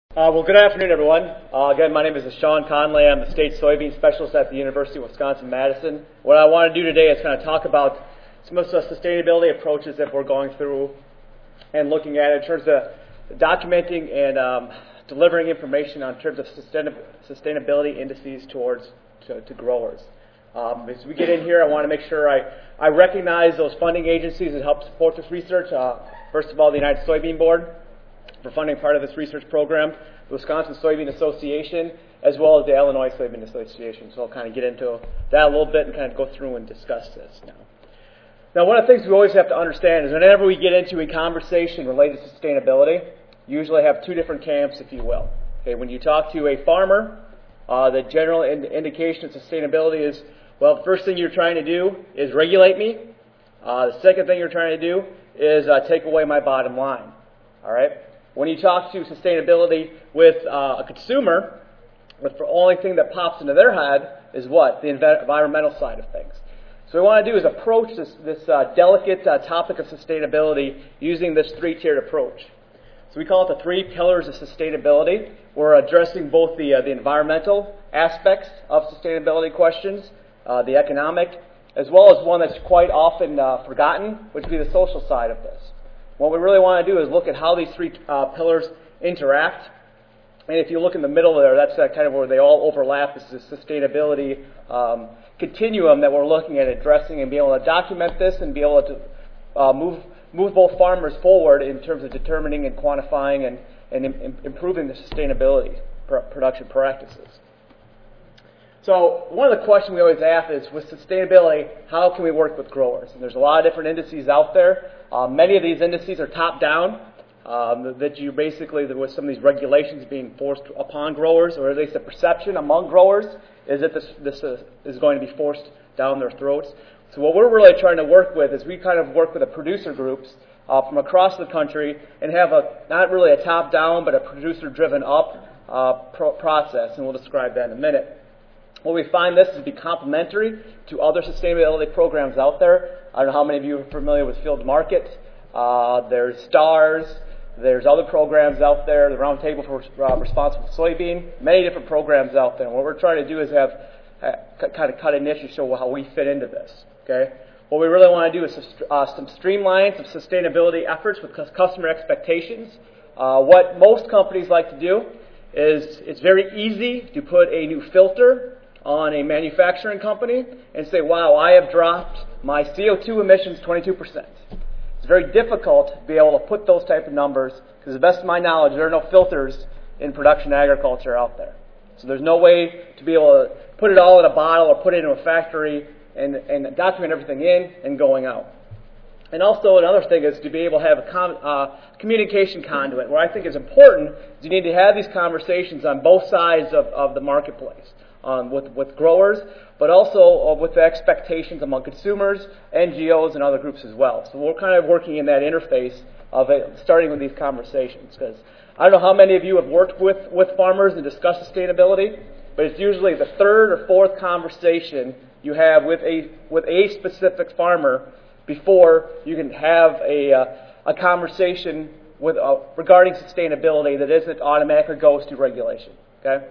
Well, good afternoon, everyone. Again, my name is Sean Conley. I'm the State Soybean Specialist at the University of Wisconsin-Madison. What I want to do today is kind of talk about some of the sustainability approaches that we're going through and looking at in terms of documenting and delivering information on terms of sustainability indices to growers. As we get in here, I want to make sure I recognize those funding agencies that help support this research. First of all, the United Soybean Board, for funding part of this research program, the Wisconsin Soybean Association, as well as the Illinois Soybean Association. So I'll kind of get into that a little bit and kind of go through and discuss this now. Now, one of the things we always have to understand is whenever we get into a conversation related to sustainability, you usually have two different camps, if you will. Okay, when you talk to a farmer, the general indication of sustainability is, well, the first thing you're trying to do is regulate me. The second thing you're trying to do is take away my bottom line. All right? When you talk to sustainability with a consumer, the only thing that pops into their head is what? The environmental side of things. So what we want to do is approach this delicate topic of sustainability using this three-tiered approach. So we call it the three pillars of sustainability. We're addressing both the environmental aspects of sustainability questions, the economic, as well as one that's quite often forgotten, which would be the social side of this. What we really want to do is look at how these three pillars interact. And if you look in the middle there, that's kind of where they all overlap. This is a sustainability continuum that we're looking at addressing and be able to document this and be able to move both farmers forward in terms of determining and quantifying and improving the sustainability production practices. So one of the questions we always ask is, with sustainability, how can we work with growers? And there's a lot of different indices out there. Many of these indices are top-down, that you basically, with some of these regulations being forced upon growers, or at least the perception among growers, is that this is going to be forced down their throats. So what we're really trying to work with is we kind of work with the producer groups from across the country and have not really a top-down, but a producer-driven up process, and we'll describe that in a minute. What we find this to be complementary to other sustainability programs out there. I don't know how many of you are familiar with Field Market. There's STARS. There's other programs out there, the Roundtable for Responsible Soybean, many different programs out there. And what we're trying to do is have kind of cut a niche and show how we fit into this. Okay. What we really want to do is some streamline some sustainability efforts with customer expectations. What most companies like to do is it's very easy to put a new filter on a manufacturing company and say, wow, I have dropped my CO2 emissions 22%. It's very difficult to be able to put those type of numbers because, to the best of my knowledge, there are no filters in production agriculture out there. So there's no way to be able to put it all in a bottle or put it into a factory and document everything in and going out. And also another thing is to be able to have a communication conduit. What I think is important is you need to have these conversations on both sides of the marketplace, with growers, but also with the expectations among consumers, NGOs, and other groups as well. So we're kind of working in that interface of it, starting with these conversations. Because I don't know how many of you have worked with farmers and discussed sustainability, but it's usually the third or fourth conversation you have with a specific farmer before you can have a conversation regarding sustainability that isn't automatic or goes to regulation. Okay?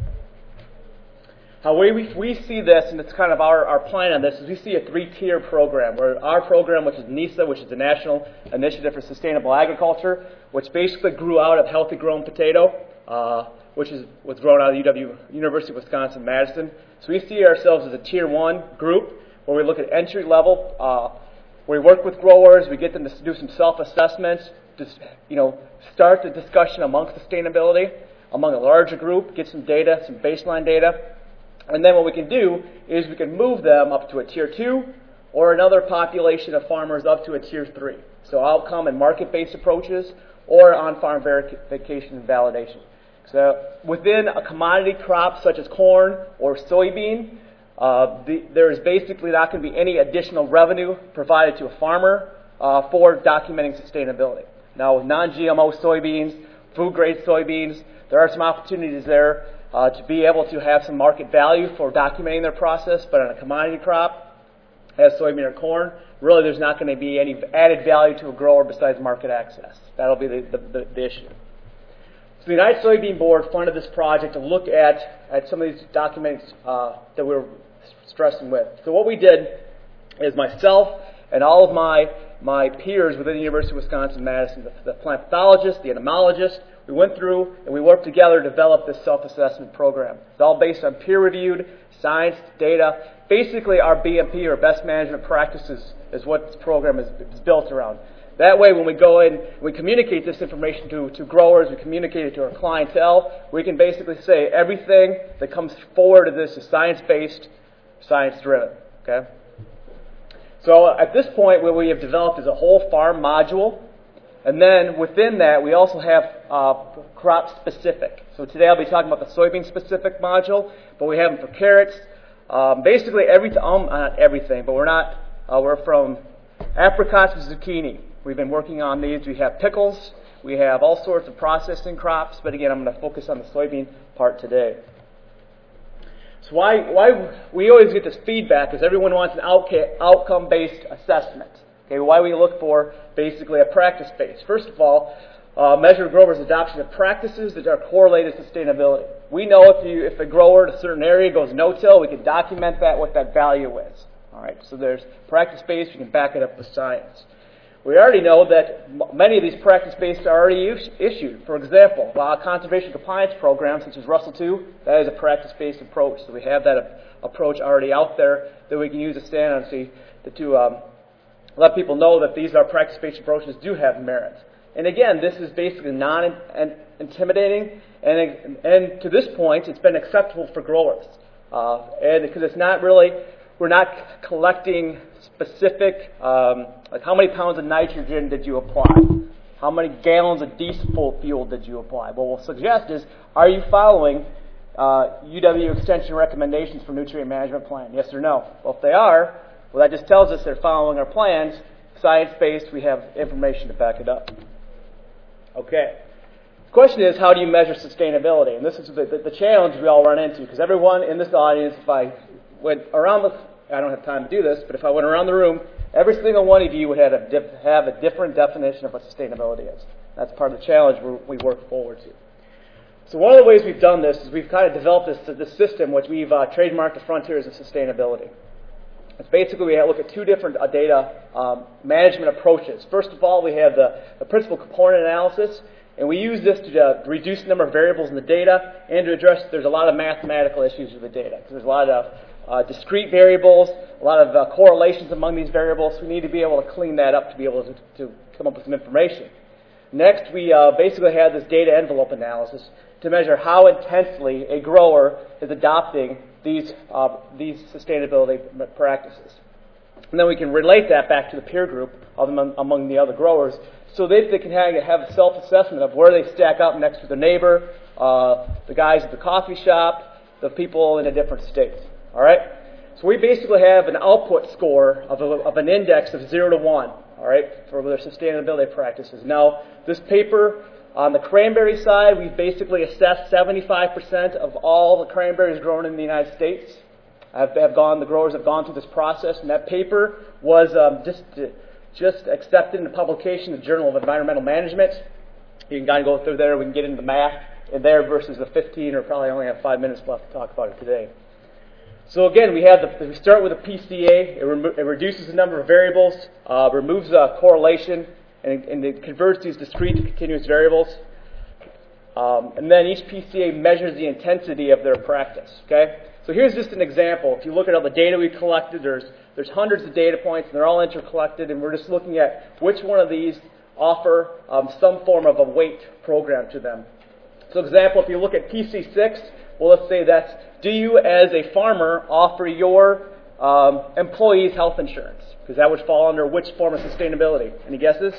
How we see this, and it's kind of our plan on this, is we see a three-tier program. Where our program, which is NISA, which is the National Initiative for Sustainable Agriculture, which basically grew out of Healthy Grown Potato, which was grown out of the University of Wisconsin-Madison. So we see ourselves as a Tier 1 group where we look at entry level, where we work with growers, we get them to do some self-assessments, start the discussion among sustainability, among a larger group, get some data, some baseline data. And then what we can do is we can move them up to a Tier 2 or another population of farmers up to a Tier 3. So outcome and market-based approaches or on-farm verification and validation. So within a commodity crop such as corn or soybean, there is basically not going to be any additional revenue provided to a farmer for documenting sustainability. Now with non-GMO soybeans, food-grade soybeans, there are some opportunities there to be able to have some market value for documenting their process, but on a commodity crop, as soybean or corn, really there's not going to be any added value to a grower besides market access. That'll be the issue. So the United Soybean Board funded this project to look at some of these documents that we were stressing with. So what we did is myself and all of my peers within the University of Wisconsin-Madison, the plant pathologist, the entomologist, we went through and we worked together to develop this self-assessment program. It's all based on peer-reviewed science, data. Basically, our BMP, or Best Management Practices, is what this program is built around. That way, when we go in, we communicate this information to growers, we communicate it to our clientele, we can basically say everything that comes forward to this is science-based, science-driven. Okay? So at this point, what we have developed is a whole farm module. And then within that, we also have crop-specific. So today I'll be talking about the soybean-specific module, but we have them for carrots. Basically, not everything, but we're from apricots to zucchini. We've been working on these. We have pickles. We have all sorts of processing crops. But again, I'm going to focus on the soybean part today. So why we always get this feedback is everyone wants an outcome-based assessment. Okay, why we look for basically a practice base. First of all, measure growers' adoption of practices that are correlated to sustainability. We know if a grower in a certain area goes no-till, we can document what that value is. All right, so there's practice-based. We can back it up with science. We already know that many of these practice-based are already issued. For example, conservation compliance programs such as Russell II, that is a practice-based approach. So we have that approach already out there that we can use to stand on to let people know that these are practice-based approaches do have merit. And again, this is basically non-intimidating, and to this point, it's been acceptable for growers. And because it's not really, we're not collecting specific, like how many pounds of nitrogen did you apply? How many gallons of diesel fuel did you apply? What we'll suggest is, are you following UW Extension recommendations for nutrient management plan? Yes or no? Well, if they are, well, that just tells us they're following our plans. Science-based, we have information to back it up. Okay. The question is, how do you measure sustainability? And this is the challenge we all run into, because everyone in this audience, if I went around I don't have time to do this, but if I went around the room, every single one of you would have a different definition of what sustainability is. That's part of the challenge we work forward to. So one of the ways we've done this is we've kind of developed this system which we've trademarked the Frontiers of Sustainability. It's basically we look at two different data management approaches. First of all, we have the principal component analysis, and we use this to reduce the number of variables in the data and to address there's a lot of mathematical issues with the data. Because there's a lot of discrete variables, a lot of correlations among these variables. So we need to be able to clean that up to be able to come up with some information. Next, we basically have this data envelope analysis to measure how intensely a grower is adopting these sustainability practices. And then we can relate that back to the peer group among the other growers so that they can have a self-assessment of where they stack up next to their neighbor, the guys at the coffee shop, the people in the different states. All right? So we basically have an output score of an index of 0 to 1, all right, for their sustainability practices. Now, this paper, on the cranberry side, we've basically assessed 75% of all the cranberries grown in the United States. The growers have gone through this process, and that paper was just accepted in the publication of the Journal of Environmental Management. You can kind of go through there. We can get into the math in there versus the 15, or probably only have 5 minutes left to talk about it today. So again, we start with a PCA. It reduces the number of variables, removes correlation, and it converts these discrete to continuous variables. And then each PCA measures the intensity of their practice. Okay? So here's just an example. If you look at all the data we collected, there's hundreds of data points, and they're all intercollected, and we're just looking at which one of these offer some form of a weight program to them. So example, if you look at PC6, well, let's say that's, do you as a farmer offer your employees health insurance? Because that would fall under which form of sustainability? Any guesses?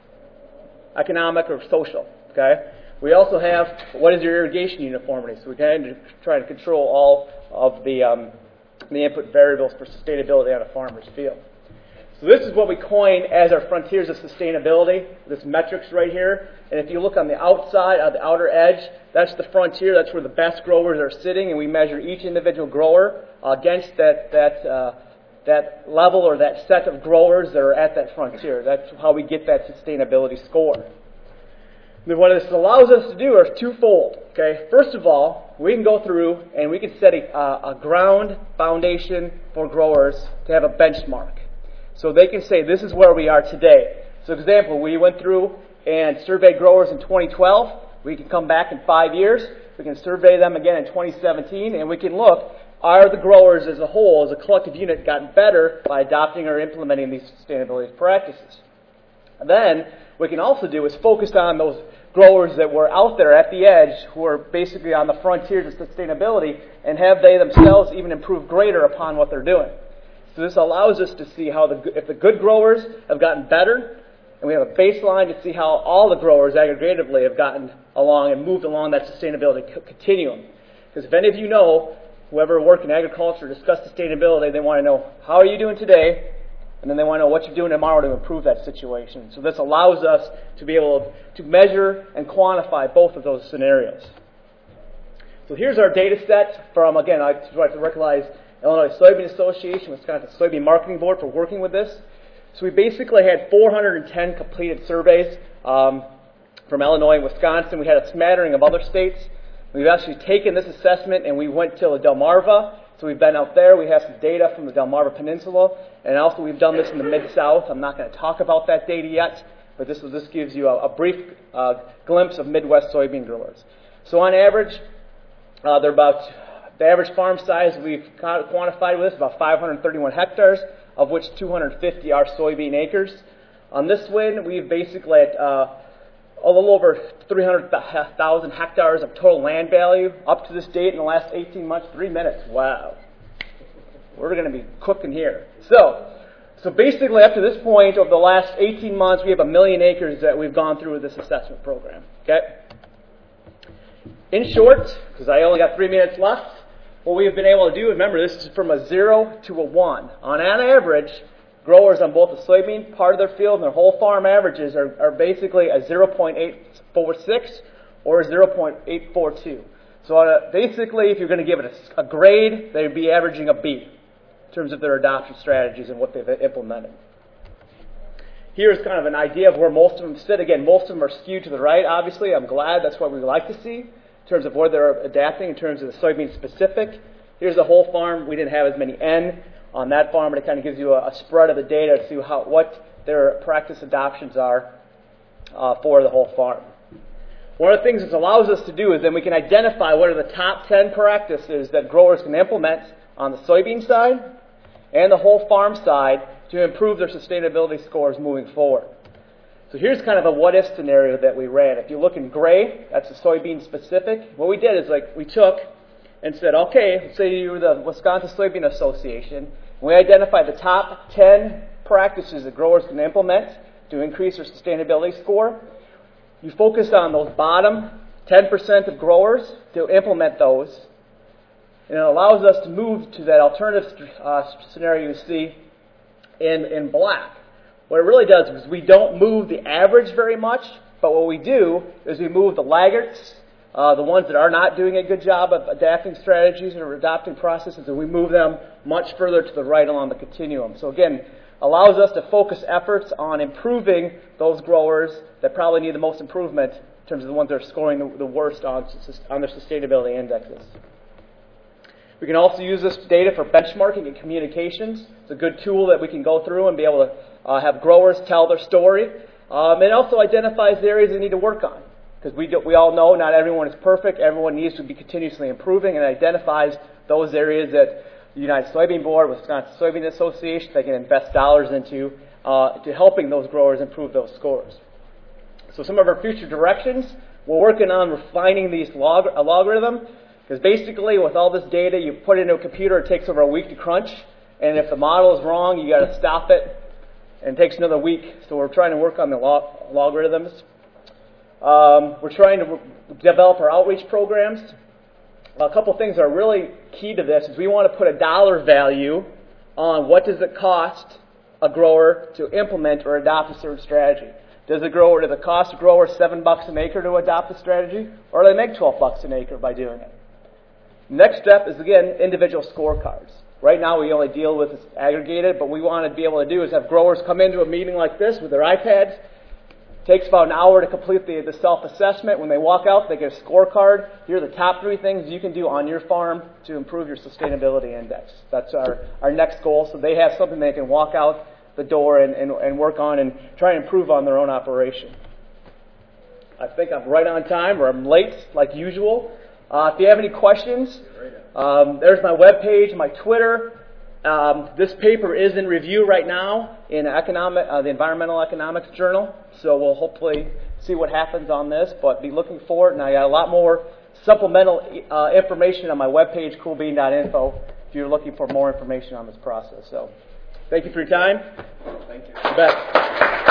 Economic or social? Okay. We also have, what is your irrigation uniformity? So we kind of try to control all of the input variables for sustainability on a farmer's field. So this is what we coin as our frontiers of sustainability, this metrics right here. And if you look on the outside, on the outer edge, that's the frontier. That's where the best growers are sitting, and we measure each individual grower against that level or that set of growers that are at that frontier. That's how we get that sustainability score. Then what this allows us to do are twofold. Okay, first of all, we can go through and we can set a ground foundation for growers to have a benchmark, so they can say this is where we are today. So, for example, we went through and surveyed growers in 2012. We can come back in 5 years. We can survey them again in 2017, and we can look, are the growers as a whole, as a collective unit, gotten better by adopting or implementing these sustainability practices? And then what we can also do is focus on those growers that were out there at the edge, who are basically on the frontiers of sustainability, and have they themselves even improve greater upon what they're doing. So this allows us to see how if the good growers have gotten better, and we have a baseline to see how all the growers aggregatively have gotten along and moved along that sustainability continuum. Because if any of you know, whoever work in agriculture, discuss sustainability, they want to know, how are you doing today? And then they want to know what you're doing tomorrow to improve that situation. So this allows us to be able to measure and quantify both of those scenarios. So here's our data set from, again, I try to recognize Illinois Soybean Association, Wisconsin Soybean Marketing Board for working with this. So we basically had 410 completed surveys from Illinois and Wisconsin. We had a smattering of other states. We've actually taken this assessment and we went to the Delmarva. So we've been out there. We have some data from the Delmarva Peninsula. And also we've done this in the Mid-South. I'm not going to talk about that data yet, but this gives you a brief glimpse of Midwest soybean growers. So on average, the average farm size we've quantified with this about 531 hectares, of which 250 are soybean acres. On this one, we've basically had a little over 300,000 hectares of total land value up to this date in the last 18 months. 3 minutes. Wow. We're going to be cooking here. So basically up to this point, over the last 18 months, we have 1 million acres that we've gone through with this assessment program. Okay? In short, because I only got 3 minutes left, what we've been able to do, remember this is from a 0 to a 1. On average, growers on both the soybean part of their field and their whole farm averages are basically a 0.846 or a 0.842. So basically, if you're going to give it a grade, they'd be averaging a B in terms of their adoption strategies and what they've implemented. Here's kind of an idea of where most of them sit. Again, most of them are skewed to the right, obviously. I'm glad. That's what we like to see in terms of where they're adapting, in terms of the soybean specific. Here's the whole farm. We didn't have as many N on that farm, but it kind of gives you a spread of the data to see what their practice adoptions are for the whole farm. One of the things this allows us to do is then we can identify what are the top 10 practices that growers can implement on the soybean side and the whole farm side to improve their sustainability scores moving forward. So here's kind of a what-if scenario that we ran. If you look in gray, that's the soybean specific. What we did is we took and said, okay, let's say you were the Wisconsin Soybean Association. We identified the top 10 practices that growers can implement to increase their sustainability score. You focus on those bottom 10% of growers to implement those. And it allows us to move to that alternative scenario you see in black. What it really does is we don't move the average very much, but what we do is we move the laggards, the ones that are not doing a good job of adapting strategies or adopting processes, and we move them much further to the right along the continuum. So again, allows us to focus efforts on improving those growers that probably need the most improvement in terms of the ones that are scoring the worst on their sustainability indexes. We can also use this data for benchmarking and communications. It's a good tool that we can go through and be able to have growers tell their story. It also identifies the areas they need to work on. Because we all know not everyone is perfect. Everyone needs to be continuously improving, and identifies those areas that the United Soybean Board, Wisconsin Soybean Association, they can invest dollars into to helping those growers improve those scores. So some of our future directions, we're working on refining these algorithm. Because basically, with all this data, you put it into a computer, it takes over a week to crunch. And if the model is wrong, you got to stop it. And it takes another week. So we're trying to work on the logarithms. We're trying to develop our outreach programs. A couple things that are really key to this is we want to put a dollar value on what does it cost a grower to implement or adopt a certain strategy. Does it cost a grower $7 an acre to adopt a strategy? Or do they make $12 an acre by doing it? Next step is, again, individual scorecards. Right now we only deal with this aggregated, but what we want to be able to do is have growers come into a meeting like this with their iPads, Takes about an hour to complete the self-assessment. When they walk out, they get a scorecard. Here are the top 3 things you can do on your farm to improve your sustainability index. That's our next goal. So they have something they can walk out the door and work on and try and improve on their own operation. I think I'm right on time, or I'm late, like usual. If you have any questions, there's my webpage, my Twitter. This paper is in review right now in the Environmental Economics Journal, so we'll hopefully see what happens on this, but be looking for it. And I got a lot more supplemental information on my webpage, coolbean.info, if you're looking for more information on this process. So, thank you for your time. Thank you. You bet.